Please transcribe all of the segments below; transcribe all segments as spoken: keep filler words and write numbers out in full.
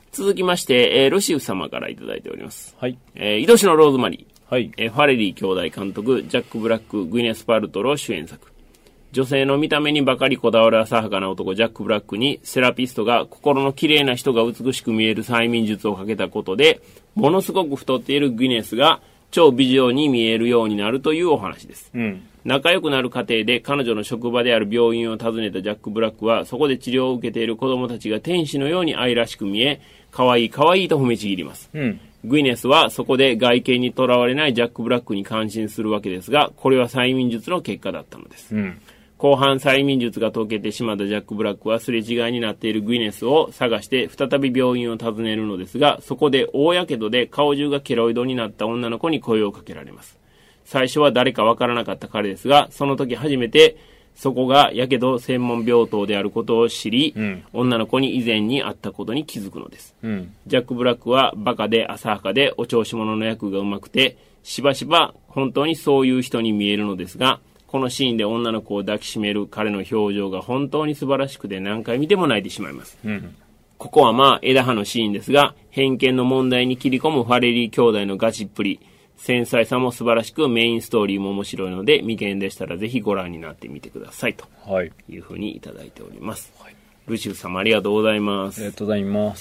続きまして、えー、ルシウス様からいただいております。 はい。 えー、愛しのローズマリー。 はい。 えー、ファレリー兄弟監督、ジャック・ブラック、グイネス・パルトロ主演作。女性の見た目にばかりこだわる浅はかな男ジャック・ブラックにセラピストが心の綺麗な人が美しく見える催眠術をかけたことで、ものすごく太っているグイネスが超美女に見えるようになるというお話です。うん、仲良くなる過程で彼女の職場である病院を訪ねたジャック・ブラックは、そこで治療を受けている子供たちが天使のように愛らしく見え、可愛い可愛いと褒めちぎります。うん、グイネスはそこで外見にとらわれないジャック・ブラックに感心するわけですが、これは催眠術の結果だったのです。うん、後半催眠術が解けてしまったジャック・ブラックはすれ違いになっているグイネスを探して再び病院を訪ねるのですが、そこで大やけどで顔中がケロイドになった女の子に声をかけられます。最初は誰かわからなかった彼ですが、その時初めてそこがやけど専門病棟であることを知り、うん、女の子に以前に会ったことに気づくのです。うん、ジャック・ブラックはバカで浅はかでお調子者の役がうまくて、しばしば本当にそういう人に見えるのですが、このシーンで女の子を抱きしめる彼の表情が本当に素晴らしくて何回見ても泣いてしまいます。うん、ここはまあ枝葉のシーンですが、偏見の問題に切り込むファレリー兄弟のガチっぷり、繊細さも素晴らしく、メインストーリーも面白いので、未見でしたらぜひご覧になってみてくださいというふうにいただいております。はい、ルシウス様ありがとうございます。 ありがとうございます。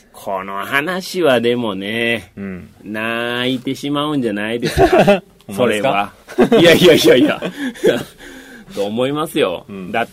この話はでもね、うん、泣いてしまうんじゃないですか。それは。いやいやいやいや。と思いますよ。うん、だって、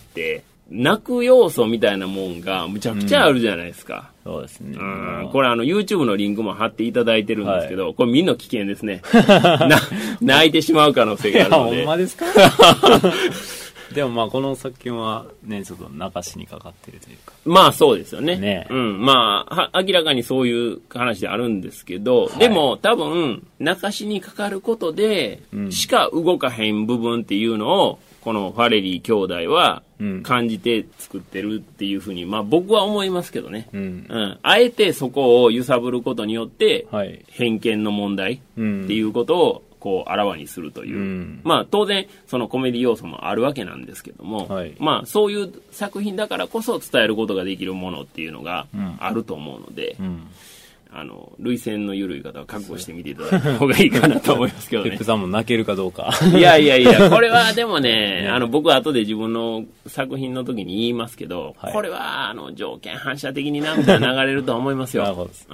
泣く要素みたいなもんがむちゃくちゃあるじゃないですか。 うん、そうですね。 うん、これあの YouTube のリンクも貼っていただいてるんですけど、はい、これみんな危険ですね。な泣いてしまう可能性があるので。 いや、ほんまですか？でもまあこの作品はね、ちょっと泣かしにかかってるというか。 まあそうですよね。 ね、 うん。まあ、明らかにそういう話であるんですけど、はい、でも多分、泣かしにかかることで、しか動かへん部分っていうのを、このファレリー兄弟は感じて作ってるっていうふうに、まあ僕は思いますけどね。うん。うん。あえてそこを揺さぶることによって、偏見の問題っていうことを、こう、あらわにするという。うん、まあ、当然、そのコメディ要素もあるわけなんですけども、はい、まあ、そういう作品だからこそ伝えることができるものっていうのがあると思うので、うん、あの、涙腺の緩い方は覚悟してみていただいた方がいいかなと思いますけどね。 ペップさんも泣けるかどうか。 いやいやいや、これはでもね、あの、僕は後で自分の作品の時に言いますけど、はい、これは、あの、条件反射的に涙流れると思いますよ。 なるほどです。 うん。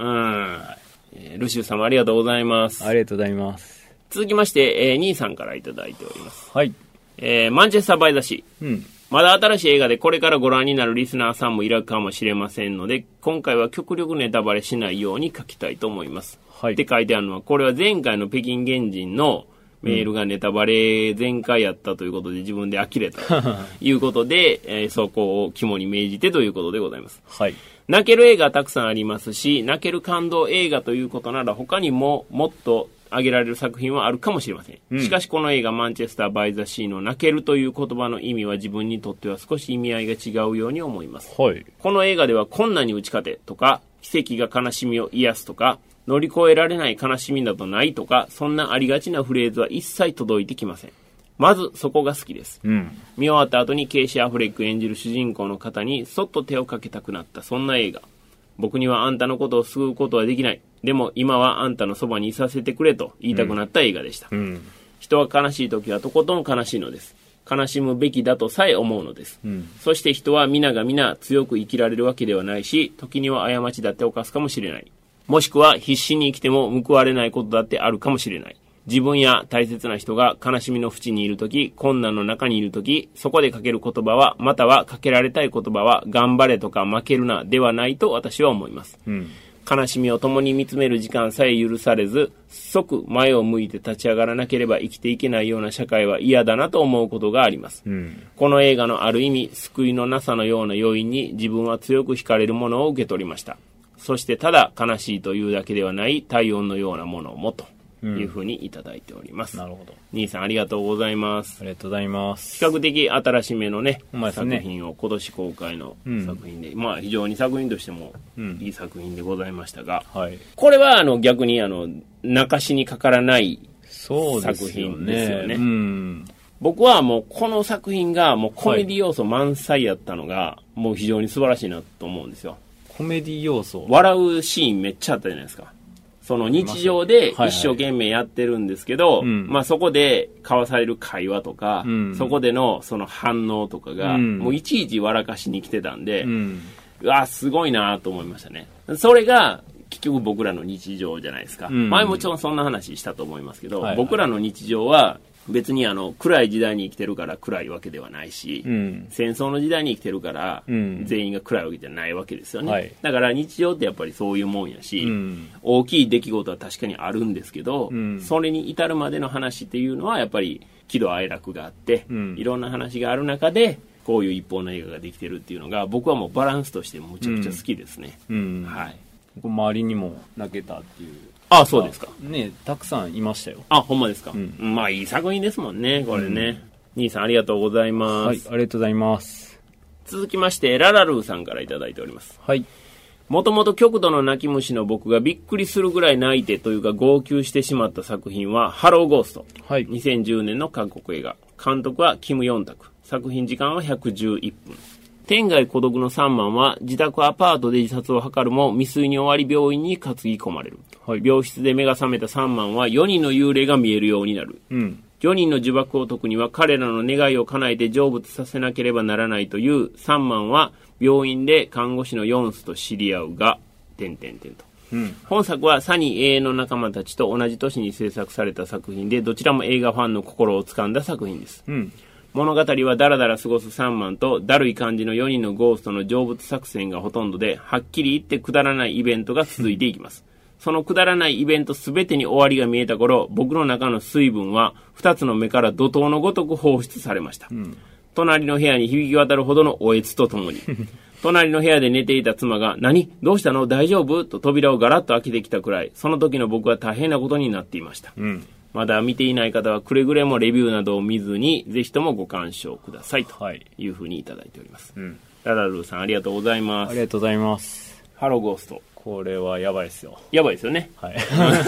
えー、ルシウス様ありがとうございます。 ありがとうございます。 続きまして、えー、兄さんからいただいております。 はい。 えー、マンチェスターバイザシー。うん。まだ新しい映画でこれからご覧になるリスナーさんもいるかもしれませんので、今回は極力ネタバレしないように書きたいと思います。はい。って書いてあるのは、これは前回の北京原人のメールがネタバレ全開やったということで自分で呆れたということで、えー、そこを肝に銘じてということでございます。はい。泣ける映画たくさんありますし、泣ける感動映画ということなら他にももっと挙げられる作品はあるかもしれません。うん、しかしこの映画マンチェスターバイザシーの泣けるという言葉の意味は自分にとっては少し意味合いが違うように思います。はい、この映画では困難に打ち勝てとか、奇跡が悲しみを癒すとか、乗り越えられない悲しみなどないとか、そんなありがちなフレーズは一切届いてきません。まずそこが好きです。うん、見終わった後にケイシー・アフレック演じる主人公の方にそっと手をかけたくなったそんな映画。僕にはあんたのことを救うことはできない。でも今はあんたのそばにいさせてくれと言いたくなった映画でした。うんうん、人は悲しい時はとことん悲しいのです。悲しむべきだとさえ思うのです。うん、そして人は皆が皆強く生きられるわけではないし、時には過ちだって犯すかもしれない。もしくは必死に生きても報われないことだってあるかもしれない。自分や大切な人が悲しみの淵にいるとき、困難の中にいるとき、そこでかける言葉は、またはかけられたい言葉は、頑張れとか負けるなではないと私は思います。うん、悲しみを共に見つめる時間さえ許されず、即前を向いて立ち上がらなければ生きていけないような社会は嫌だなと思うことがあります。うん、この映画のある意味、救いのなさのような要因に自分は強く惹かれるものを受け取りました。そしてただ悲しいというだけではない体温のようなものもと。いうふうにいただいております。 なるほど。 兄さんありがとうございます。 ありがとうございます。 比較的新しめのね、 ね作品を今年公開の作品で、うん、まあ非常に作品としてもいい作品でございましたが、うんはい、これはあの逆にあの泣かしにかからない作品ですよね。うん、僕はもうこの作品がもうコメディ要素満載やったのがもう非常に素晴らしいなと思うんですよ。 コメディ要素。 笑うシーンめっちゃあったじゃないですか。その日常で一生懸命やってるんですけど、はいはい、まあそこで交わされる会話とか、うん、そこでのその反応とかが、うん、もういちいち笑かしに来てたんで、うん、うわすごいなと思いましたね。それが結局僕らの日常じゃないですか。うん、前もちろんそんな話したと思いますけど、はいはい、僕らの日常は別にあの暗い時代に生きてるから暗いわけではないし、うん、戦争の時代に生きてるから全員が暗いわけじゃないわけですよね、はい、だから日常ってやっぱりそういうもんやし、うん、大きい出来事は確かにあるんですけど、うん、それに至るまでの話っていうのはやっぱり喜怒哀楽があって、うん、いろんな話がある中でこういう一本の映画ができてるっていうのが僕はもうバランスとしてむちゃくちゃ好きですね、うんうん、はい、 周りにも泣けたっていう。 ああ、そうですか。 ね、たくさんいましたよ。 あ、ほんまですか。うん、まあいい作品ですもんね、これね。うん、兄さんありがとうございます。 はい、ありがとうございます。 続きまして、ララルーさんからいただいております。 はい。 もともと極度の泣き虫の僕がびっくりするぐらい泣いてというか号泣してしまった作品は、ハローゴースト。はい。にせんじゅうねんの韓国映画。監督はキム・ヨンタク。作品時間はひゃくじゅういっぷん。天涯孤独のサンマンは自宅アパートで自殺を図るも未遂に終わり病院に担ぎ込まれる、はい、病室で目が覚めたサンマンはよにんの幽霊が見えるようになる、うん、よにんの呪縛を解くには彼らの願いを叶えて成仏させなければならないというサンマンは病院で看護師のヨンスと知り合うが点々点と、うん、本作はサニー永遠の仲間たちと同じ年に制作された作品でどちらも映画ファンの心を掴んだ作品です、うん、物語はダラダラ過ごすサンマンとだるい感じのよにんのゴーストの成仏作戦がほとんどで、はっきり言ってくだらないイベントが続いていきます。そのくだらないイベントすべてに終わりが見えた頃、僕の中の水分は二つの目から怒涛のごとく放出されました。うん、隣の部屋に響き渡るほどのおえつとともに、隣の部屋で寝ていた妻が、何？どうしたの？大丈夫？と扉をガラッと開けてきたくらい、その時の僕は大変なことになっていました。うん、まだ見ていない方はくれぐれもレビューなどを見ずにぜひともご鑑賞くださいというふうにいただいております、はい、うん、ララルーさんありがとうございます。 ありがとうございます。 ハローゴースト、 これはやばいですよ。 やばいですよね、 はい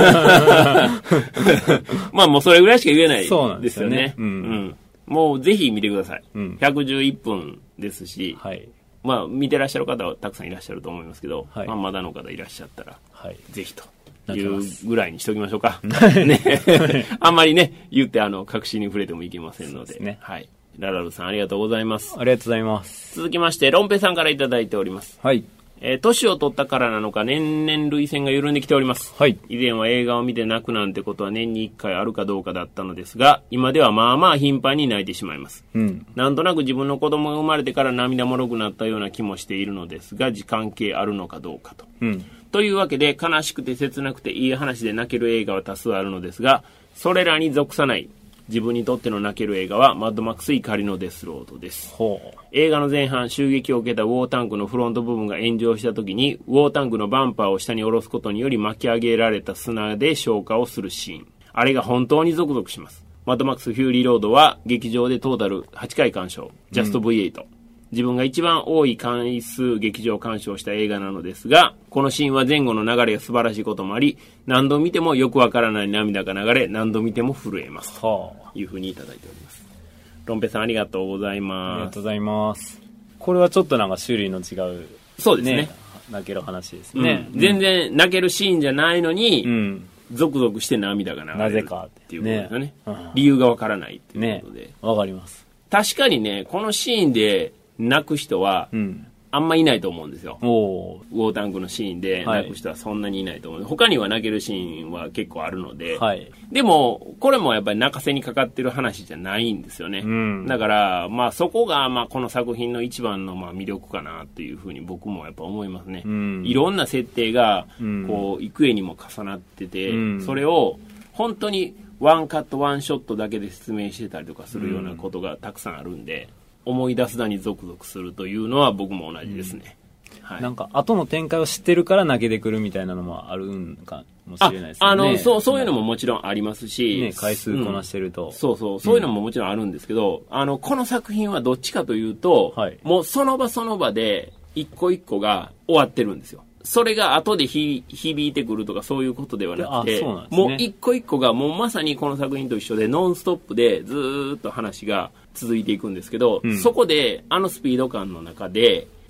まあもうそれぐらいしか言えないですよね。 そうなんですよね、うんうん、 もうぜひ見てください、うん、ひゃくじゅういっぷんですし、はい、まあ見てらっしゃる方はたくさんいらっしゃると思いますけど、はい、まあ、まだの方いらっしゃったら、はい、ぜひというぐらいにしときましょうか。ね、あんまりね、言ってあの、確信に触れてもいけませんので。ね、はい。ララルさんありがとうございます。 ありがとうございます。 続きまして、ロンペさんからいただいております。はい。えー、年を取ったからなのか年々涙腺が緩んできております。はい。以前は映画を見て泣くなんてことは年にいっかいあるかどうかだったのですが、今ではまあまあ頻繁に泣いてしまいます。うん。なんとなく自分の子供が生まれてから涙もろくなったような気もしているのですが、時間係あるのかどうかと。うん。というわけで、悲しくて切なくていい話で泣ける映画は多数あるのですが、それらに属さない自分にとっての泣ける映画はマッドマックス怒りのデスロードです。ほう。映画の前半、襲撃を受けたウォータンクのフロント部分が炎上した時に、ウォータンクのバンパーを下に下ろすことにより巻き上げられた砂で消火をするシーン。あれが本当にゾクゾクします。マッドマックスフューリーロードは劇場でトータルはちかい鑑賞、ジャスト ブイエイト。うん、自分が一番多い回数劇場鑑賞した映画なのですが、このシーンは前後の流れが素晴らしいこともあり、何度見てもよくわからない涙が流れ、何度見ても震えます。というふうにいただいております。ロンペさんありがとうございます。 ありがとうございます。これはちょっとなんか種類の違う、 そうですね。ね、 泣ける話ですね、 うん。全然泣けるシーンじゃないのに、うん、ゾクゾクして涙が流れる。 なぜかっていうことですよね。ね、うん、理由がわからないっていうことで。 わ、ね、かります。 確かにね、このシーンで、泣く人はあんまいないと思うんですよ、うん、ウォータンクのシーンで泣く人はそんなにいないと思う、はい、他には泣けるシーンは結構あるので、はい、でもこれもやっぱり泣かせにかかってる話じゃないんですよね、うん、だからまあそこがまあこの作品の一番のまあ魅力かなっていうふうに僕もやっぱ思いますね、うん、いろんな設定がこう幾重にも重なってて、うん、それを本当にワンカットワンショットだけで説明してたりとかするようなことがたくさんあるんで、思い出すだにゾクゾクするというのは僕も同じですね、 うん、はい、なんか後の展開を知ってるから泣けてくるみたいなのもあるんかもしれないですね。 あ、あの、そう、そういうのももちろんありますし、 ね、回数こなしてると、 うん、そうそう、そういうのももちろんあるんですけど、うん、あのこの作品はどっちかというと、はい、もうその場その場で一個一個が終わってるんですよ。それが後でひ響いてくるとかそういうことではなくて、ね、もう一個一個がもうまさにこの作品と一緒でノンストップでずーっと話が続いていくんですけど、うん、そこであのスピード感の中で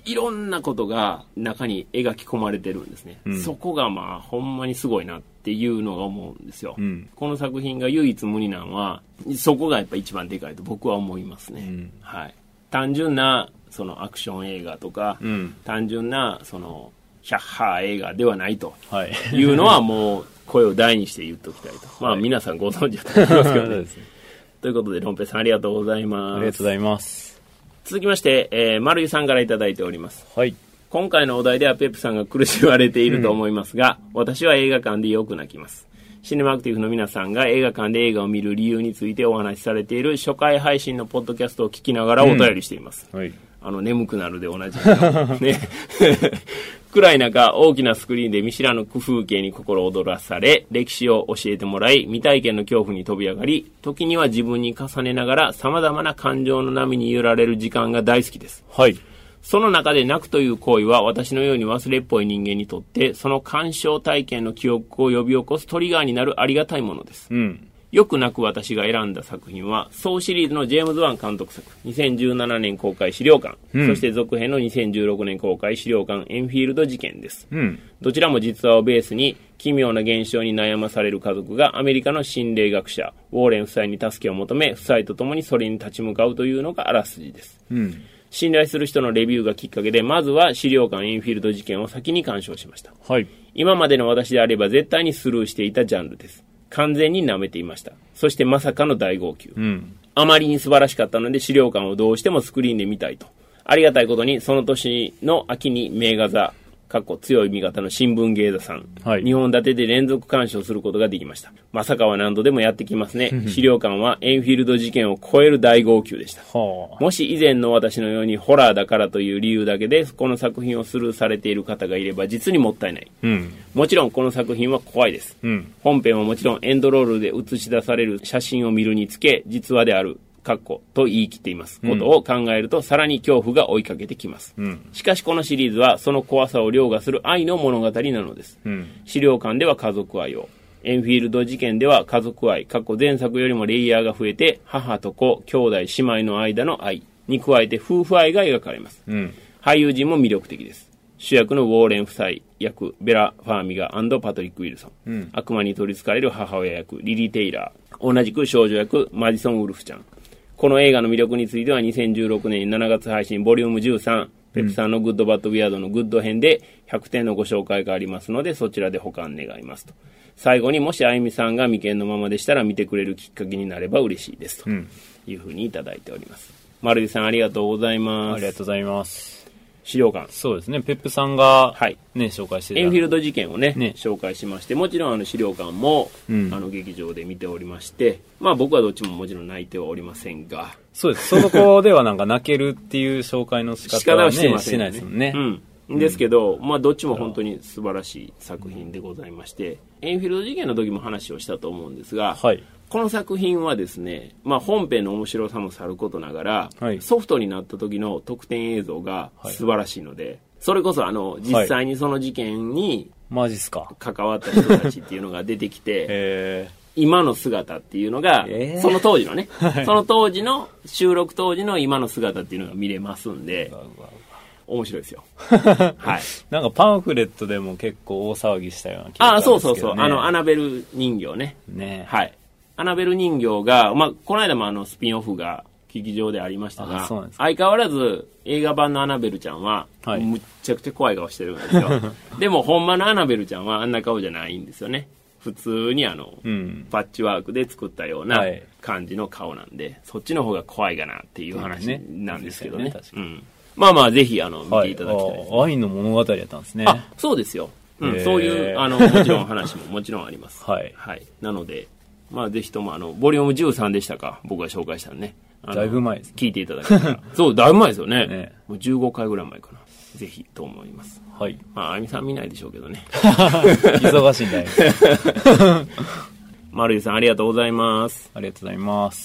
いろんなことが中に描き込まれてるんですね、うん、そこがまあほんまにすごいなっていうのが思うんですよ、うん、この作品が唯一無二なのはそこがやっぱ一番でかいと僕は思いますね、うん、はい、単純なそのアクション映画とか、うん、単純なそのヒャッハー映画ではないというのはもう声を大にして言っておきたいと、はい、まあ皆さんご存知だと思いますけどねということでロンペさんありがとうございます。 ありがとうございます。 続きまして、えー、丸井さんからいただいております。はい。今回のお題ではペップさんが苦しまれていると思いますが、うん、私は映画館でよく泣きます。シネマアクティブの皆さんが映画館で映画を見る理由についてお話しされている初回配信のポッドキャストを聞きながらお便りしています。うん、はい。あの、眠くなるで同じね。暗い中、大きなスクリーンで見知らぬ風景に心躍らされ、歴史を教えてもらい、未体験の恐怖に飛び上がり、時には自分に重ねながら様々な感情の波に揺られる時間が大好きです。はい。その中で泣くという行為は私のように忘れっぽい人間にとって、その鑑賞体験の記憶を呼び起こすトリガーになるありがたいものです。うん。よく泣く私が選んだ作品は、ソーシリーズのジェームズ・ワン監督作、にせんじゅうななねん公開資料館、うん、そして続編のにせんじゅうろくねん公開資料館エンフィールド事件です。うん、どちらも実話をベースに、奇妙な現象に悩まされる家族がアメリカの心霊学者、ウォーレン夫妻に助けを求め、夫妻と共にそれに立ち向かうというのがあらすじです。うん、信頼する人のレビューがきっかけで、まずは資料館エンフィールド事件を先に鑑賞しました。はい、今までの私であれば絶対にスルーしていたジャンルです。完全に舐めていました。そしてまさかの大号泣、うん、あまりに素晴らしかったので資料館をどうしてもスクリーンで見たいと。ありがたいことにその年の秋に名画座かっこ強い味方の新聞芸座さん、はい、にほん立てで連続鑑賞することができました。まさかは何度でもやってきますね資料館はエンフィールド事件を超える大号泣でしたもし以前の私のようにホラーだからという理由だけでこの作品をスルーされている方がいれば実にもったいない、うん、もちろんこの作品は怖いです、うん、本編はもちろんエンドロールで映し出される写真を見るにつけ実話であるかっこと言い切っていますことを考えると、うん、さらに恐怖が追いかけてきます、うん、しかしこのシリーズはその怖さを凌駕する愛の物語なのです、うん、資料館では家族愛を、エンフィールド事件では家族愛かっこ前作よりもレイヤーが増えて母と子、兄弟姉妹の間の愛に加えて夫婦愛が描かれます、うん、俳優陣も魅力的です。主役のウォーレン夫妻役ベラ・ファーミガー&パトリック・ウィルソン、うん、悪魔に取り憑かれる母親役リリー・テイラー、同じく少女役マディソン・ウルフちゃん。この映画の魅力についてはにせんじゅうろくねんしちがつ配信ボリュームじゅうさん、ペプさんのグッドバッドウィアードのグッド編でひゃくてんのご紹介がありますのでそちらで保管願いますと。最後にもしあゆみさんが未見のままでしたら見てくれるきっかけになれば嬉しいですというふうにいただいております。丸井さんありがとうございます。 ありがとうございます。 資料館、 そうですね、ペップさんが、はいね、紹介してたエンフィールド事件を ね, ね紹介しまして、もちろんあの資料館も、うん、あの劇場で見ておりまして、まあ、僕はどっちももちろん泣いてはおりませんが、 そうです、そこではなんか泣けるっていう紹介の仕方は、ね、 してませんね、 してないですもんね、 うん、ですけど、まあ、どっちも本当に素晴らしい作品でございまして、エンフィールド事件の時も話をしたと思うんですが、はい、この作品はですね、まあ、本編の面白さもさることながら、はい、ソフトになった時の特典映像が素晴らしいので、はい、それこそあの実際にその事件に関わった人たちっていうのが出てきて、今の姿っていうのが、えー、その当時のね、その当時の収録当時の今の姿っていうのが見れますんで、面白いですよ。はい。 なんかパンフレットでも結構大騒ぎしたような気がするんですけどね。あ、そうそうそう。 あのアナベル人形ね。ね。はい。アナベル人形が、まあ、この間もあのスピンオフが劇場でありましたが、相変わらず映画版のアナベルちゃんは、はい、むっちゃくちゃ怖い顔してるんですよ。でもほんまのアナベルちゃんはあんな顔じゃないんですよね。普通にあの、うん、パッチワークで作ったような感じの顔なんで、はい、そっちの方が怖いかなっていう話なんですけどね。ねうん、まあまあぜひあの見ていただきたいです、ね。 はい、愛の物語やったんですね。 あ、そうですよ。うん、そういうあのもちろん話ももちろんあります。はい、はい。なので。まあ、ぜひともあのボリュームじゅうさんでしたか、僕が紹介したのね、 だいぶ前です、ね、 聞いていただけたらそうだいぶ前ですよ ね, ねもうじゅうごかいぐらい前かな。ぜひと思います。はい。まああゆみさん見ないでしょうけどね忙しいんだよ丸井さんありがとうございます。 ありがとうございます。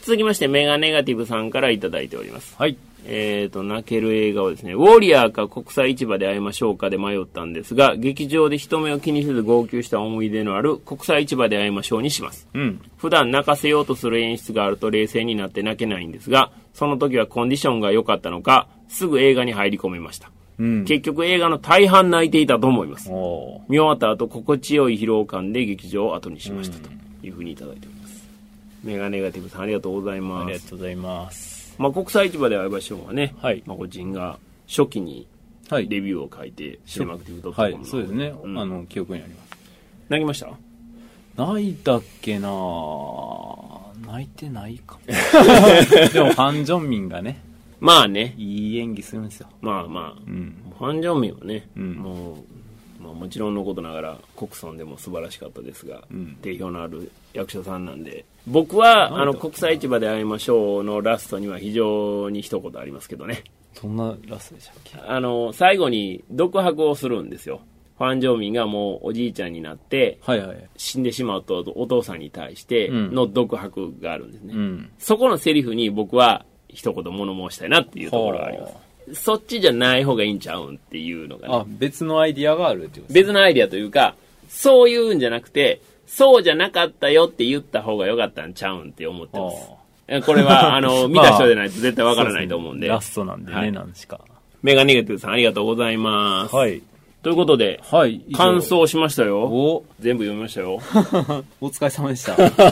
続きまして、メガネガティブさんからいただいております。 はい。 えーと、泣ける映画をですね、ウォリアーか国際市場で会いましょうかで迷ったんですが、劇場で人目を気にせず号泣した思い出のある国際市場で会いましょうにします。うん。普段泣かせようとする演出があると冷静になって泣けないんですが、その時はコンディションが良かったのか、すぐ映画に入り込めました。うん、結局映画の大半泣いていたと思います。見終わった後、心地よい疲労感で劇場を後にしましたというふうにいただいております。うん、メガネガティブさんありがとうございます。 ありがとうございます。 まあ、国際市場で会いましょうはね、はい、まあ、個人が初期にレビューを書いて、はい、シネマクティブドットコムの、 はい、そうですね、うん、あの記憶にあります。 泣きました？ 泣いたっけな泣いてないかもでもファン・ジョンミンがね、 まあね、 いい演技するんですよ。 まあまあ、うん、ファン・ジョンミンはね、うん、もうまあ、もちろんのことながらコクソンでも素晴らしかったですが、うん、定評のある役者さんなんで、僕はあの国際市場で会いましょうのラストには非常に一言ありますけどね。 そんなラストでしたっけ？ あの最後に独白をするんですよ。ファン・ジョンミンがもうおじいちゃんになって、はいはい、死んでしまうとお父さんに対しての独白があるんですね、うん、そこのセリフに僕は一言物申したいなっていうところがあります。そっちじゃない方がいいんちゃうんっていうのがね。 あ、別のアイディアがあるってことですか？ 別のアイディアというか、そういうんじゃなくて、そうじゃなかったよって言った方がよかったんちゃうんって思ってます。これは、あの、見た人じゃないと絶対わからないと思うんで。 まあ、ラストなんでね、はい、なんしか。 メガネガティブさんありがとうございます。はい。ということで、はい、感想しましたよ。お全部読みましたよ。 お疲れ様でした。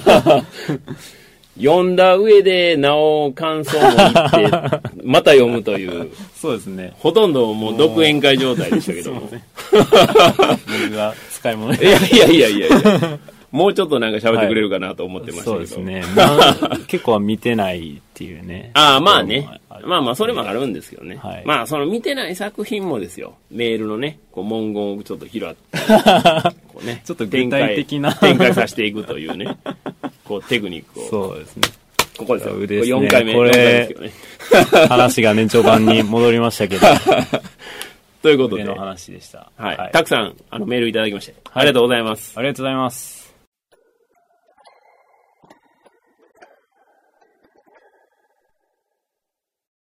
読んだ上でなお感想も言ってまた読むというそうですね、 ほとんどもう独演会状態でしたけども僕が使い物いやいやいやいやいやもうちょっとなんか喋ってくれるかなと思ってましたけど、はい、 そうですね、まあ、結構は見てないっていうねああまあねまあまあそれもあるんですけどね、はい、まあその見てない作品もですよ、メールのねこう文言をちょっと拾ってこう、ね、 ちょっと具体的な展開させていくというねこうテクニックを。 そうですね。 ここですよ。 ですね、 よんかいめ。 これ、ね、話がね、序盤に戻りましたけど。 ということで。 の話でした。 はい。はい、たくさんあのメールいただきまして、はい、ありがとうございます。 ありがとうございます。